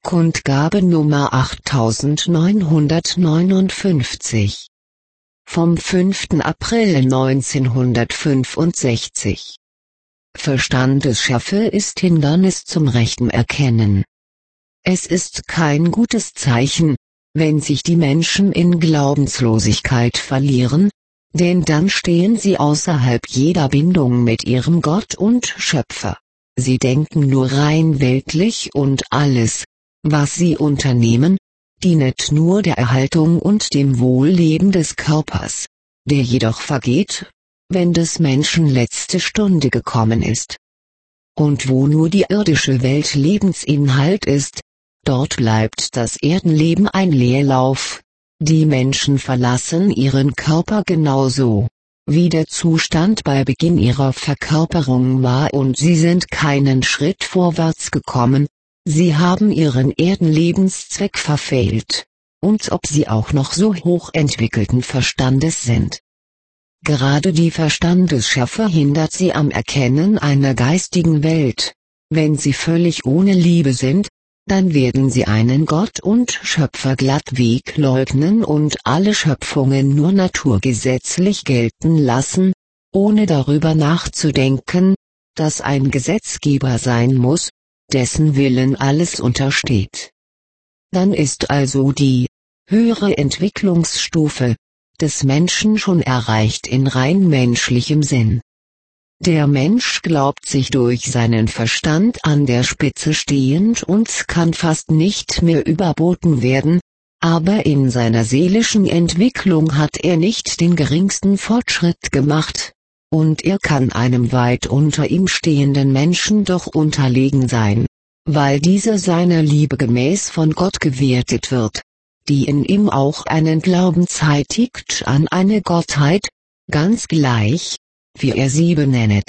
Kundgabe Nummer 8959 vom 5. April 1965. Verstandesschärfe ist Hindernis zum rechten Erkennen. Es ist kein gutes Zeichen, wenn sich die Menschen in Glaubenslosigkeit verlieren, denn dann stehen sie außerhalb jeder Bindung mit ihrem Gott und Schöpfer. Sie denken nur rein weltlich und alles, was sie unternehmen, dienet nur der Erhaltung und dem Wohlleben des Körpers, der jedoch vergeht, wenn des Menschen letzte Stunde gekommen ist. Und wo nur die irdische Welt Lebensinhalt ist, dort bleibt das Erdenleben ein Leerlauf. Die Menschen verlassen ihren Körper genauso, wie der Zustand bei Beginn ihrer Verkörperung war, und sie sind keinen Schritt vorwärts gekommen. Sie haben ihren Erdenlebenszweck verfehlt, und ob sie auch noch so hochentwickelten Verstandes sind. Gerade die Verstandesschärfe hindert sie am Erkennen einer geistigen Welt. Wenn sie völlig ohne Liebe sind, dann werden sie einen Gott und Schöpfer glattweg leugnen und alle Schöpfungen nur naturgesetzlich gelten lassen, ohne darüber nachzudenken, dass ein Gesetzgeber sein muss, dessen Willen alles untersteht. Dann ist also die höhere Entwicklungsstufe des Menschen schon erreicht in rein menschlichem Sinn. Der Mensch glaubt sich durch seinen Verstand an der Spitze stehend und kann fast nicht mehr überboten werden, aber in seiner seelischen Entwicklung hat er nicht den geringsten Fortschritt gemacht, und er kann einem weit unter ihm stehenden Menschen doch unterlegen sein, weil dieser seiner Liebe gemäß von Gott gewertet wird, die in ihm auch einen Glauben zeitigt an eine Gottheit, ganz gleich, wie er sie benennet.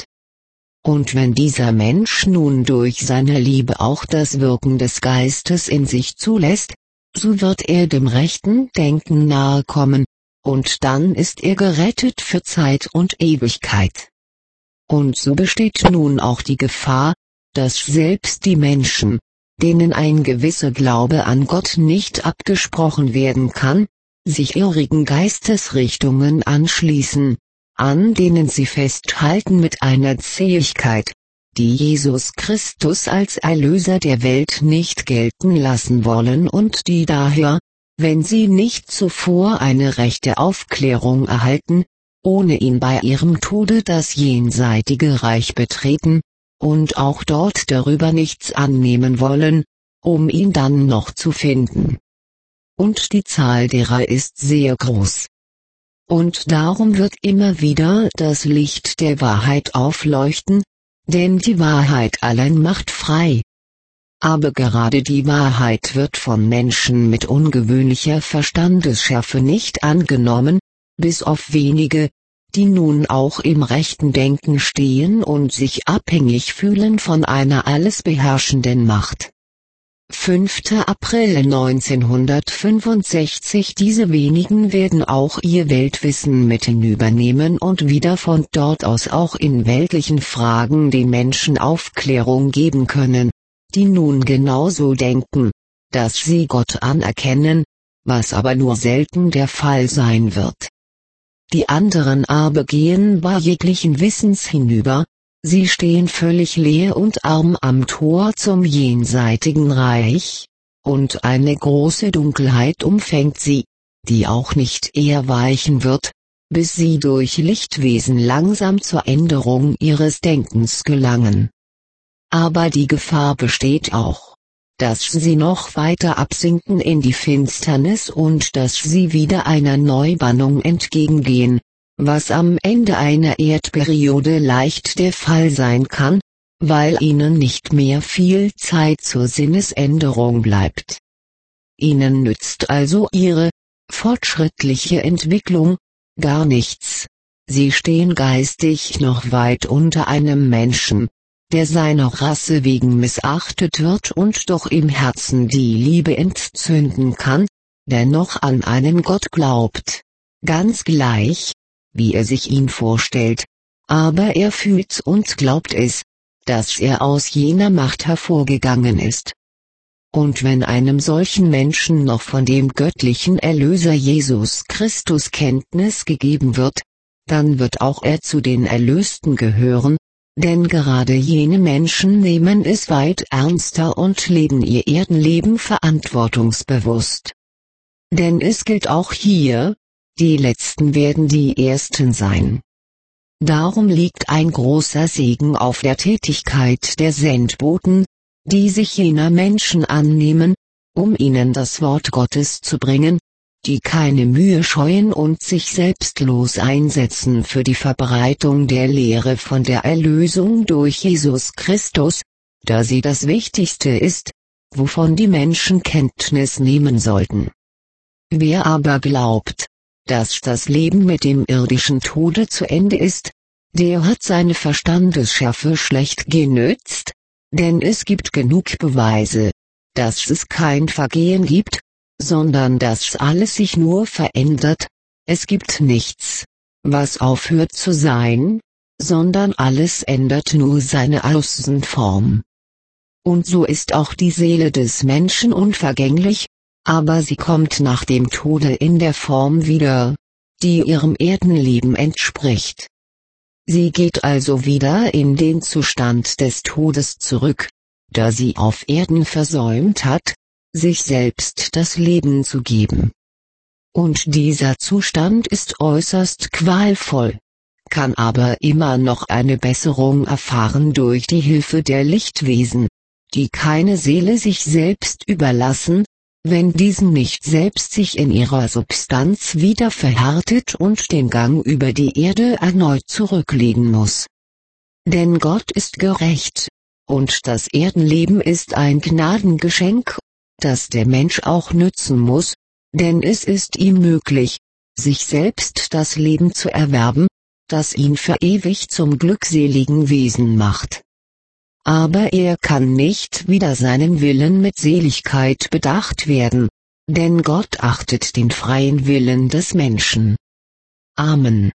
Und wenn dieser Mensch nun durch seine Liebe auch das Wirken des Geistes in sich zulässt, so wird er dem rechten Denken nahe kommen, und dann ist er gerettet für Zeit und Ewigkeit. Und so besteht nun auch die Gefahr, dass selbst die Menschen, denen ein gewisser Glaube an Gott nicht abgesprochen werden kann, sich irrigen Geistesrichtungen anschließen, an denen sie festhalten mit einer Zähigkeit, die Jesus Christus als Erlöser der Welt nicht gelten lassen wollen und die daher, wenn sie nicht zuvor eine rechte Aufklärung erhalten, ohne ihn bei ihrem Tode das jenseitige Reich betreten, und auch dort darüber nichts annehmen wollen, um ihn dann noch zu finden. Und die Zahl derer ist sehr groß. Und darum wird immer wieder das Licht der Wahrheit aufleuchten, denn die Wahrheit allein macht frei. Aber gerade die Wahrheit wird von Menschen mit ungewöhnlicher Verstandesschärfe nicht angenommen, bis auf wenige, die nun auch im rechten Denken stehen und sich abhängig fühlen von einer alles beherrschenden Macht. 5. April 1965. Diese wenigen werden auch ihr Weltwissen mit hinübernehmen und wieder von dort aus auch in weltlichen Fragen den Menschen Aufklärung geben können, die nun genauso denken, dass sie Gott anerkennen, was aber nur selten der Fall sein wird. Die anderen aber gehen bei jeglichen Wissens hinüber, sie stehen völlig leer und arm am Tor zum jenseitigen Reich, und eine große Dunkelheit umfängt sie, die auch nicht eher weichen wird, bis sie durch Lichtwesen langsam zur Änderung ihres Denkens gelangen. Aber die Gefahr besteht auch, dass sie noch weiter absinken in die Finsternis und dass sie wieder einer Neubannung entgegengehen, was am Ende einer Erdperiode leicht der Fall sein kann, weil ihnen nicht mehr viel Zeit zur Sinnesänderung bleibt. Ihnen nützt also ihre fortschrittliche Entwicklung gar nichts. Sie stehen geistig noch weit unter einem Menschen, der seiner Rasse wegen missachtet wird und doch im Herzen die Liebe entzünden kann, der noch an einen Gott glaubt, ganz gleich, wie er sich ihn vorstellt, aber er fühlt und glaubt es, dass er aus jener Macht hervorgegangen ist. Und wenn einem solchen Menschen noch von dem göttlichen Erlöser Jesus Christus Kenntnis gegeben wird, dann wird auch er zu den Erlösten gehören, denn gerade jene Menschen nehmen es weit ernster und leben ihr Erdenleben verantwortungsbewusst. Denn es gilt auch hier, die Letzten werden die Ersten sein. Darum liegt ein großer Segen auf der Tätigkeit der Sendboten, die sich jener Menschen annehmen, um ihnen das Wort Gottes zu bringen, die keine Mühe scheuen und sich selbstlos einsetzen für die Verbreitung der Lehre von der Erlösung durch Jesus Christus, da sie das Wichtigste ist, wovon die Menschen Kenntnis nehmen sollten. Wer aber glaubt, dass das Leben mit dem irdischen Tode zu Ende ist, der hat seine Verstandesschärfe schlecht genützt, denn es gibt genug Beweise, dass es kein Vergehen gibt, sondern dass alles sich nur verändert, es gibt nichts, was aufhört zu sein, sondern alles ändert nur seine Außenform. Und so ist auch die Seele des Menschen unvergänglich, aber sie kommt nach dem Tode in der Form wieder, die ihrem Erdenleben entspricht. Sie geht also wieder in den Zustand des Todes zurück, da sie auf Erden versäumt hat, sich selbst das Leben zu geben. Und dieser Zustand ist äußerst qualvoll, kann aber immer noch eine Besserung erfahren durch die Hilfe der Lichtwesen, die keine Seele sich selbst überlassen, wenn diesen nicht selbst sich in ihrer Substanz wieder verhärtet und den Gang über die Erde erneut zurücklegen muss. Denn Gott ist gerecht, und das Erdenleben ist ein Gnadengeschenk, das der Mensch auch nützen muss, denn es ist ihm möglich, sich selbst das Leben zu erwerben, das ihn für ewig zum glückseligen Wesen macht. Aber er kann nicht wider seinen Willen mit Seligkeit bedacht werden, denn Gott achtet den freien Willen des Menschen. Amen.